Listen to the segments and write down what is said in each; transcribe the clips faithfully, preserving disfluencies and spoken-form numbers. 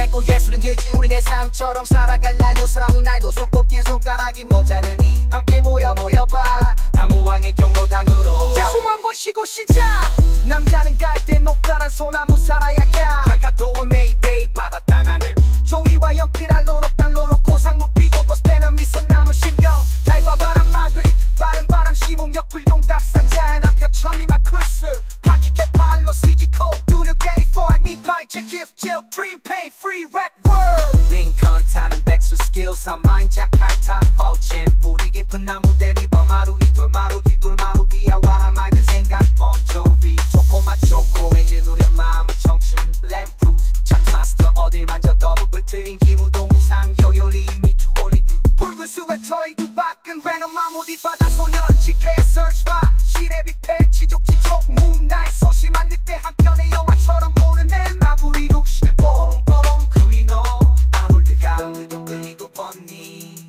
짧고 예술은 길지 우리네 삶처럼 살아갈 날도 살아온 날도 손꼽긴 손가락이 모자르니 함께 모여 모여봐 다무왕의 경로당으로 자, 숨 한 번 쉬고 시작. 남자는 갈대 높다란 소나무 살아야 가 바깥도어 메이데이 바다 땅하늘 종이와 연필 알로록 달로록 고상 묵히고 버스대는 미소 남은 신경 달과 바람 막을 빠른 바람 시몽 역불동 닭상자의 남편 천리만 크루스 파키켓 팔로 시지코 두ぬ게이 for me pie check gift jail dream pay free red world 링컨 타는 백수 스킬 사마인 자카타 어젠 뿌리 깊은 나무 대리 범하루 이돌 마루 뒤돌 마루 뒤아와 맑은 생각 번조비 초코맛 초코에게 누려 마음의 청춘 램프 차트마스터 어딜 만져 더블 트인 기무동 이상 요요리 미투 홀리 붉은 수백 터이 두 밖은 venom 마모디 바다 소년 지케의 search 바 시래비 폐치족 지족 문나의 소심한 늑대 한편의 영화처럼 보는 내 마무리 룩시를 뽀롱뽀롱 그리노 아놀드가 은도 끌리고 번니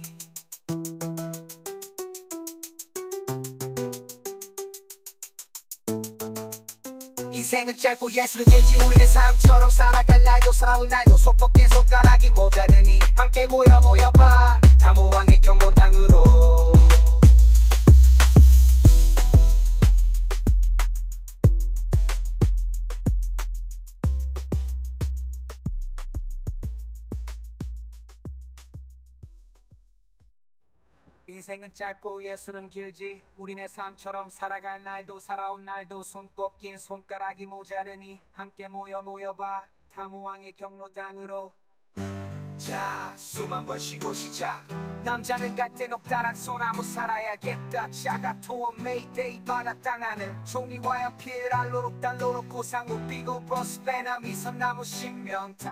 인생은 짧고 예술은 길지 우리네 삶처럼 살아갈 날도 살아온 날도 속박된 손가락이 모자르니 함께 모여 모여봐 다무왕의 경로당으로 인생은 짧고 예술은 길지 우리네 삶처럼 살아갈 날도 살아온 날도 손꼽긴 손가락이 모자르니 함께 모여 모여봐 다무왕의 경로당으로 자, 숨 한 번 쉬고 시작. 남자는 갈대 높다란 소나무 살아야겠다 차가 토어 메이데이 바다 땅하늘 종이와 연필 알로록 달로록 고상 묵히고 버스 배나 미선 나무 신명 다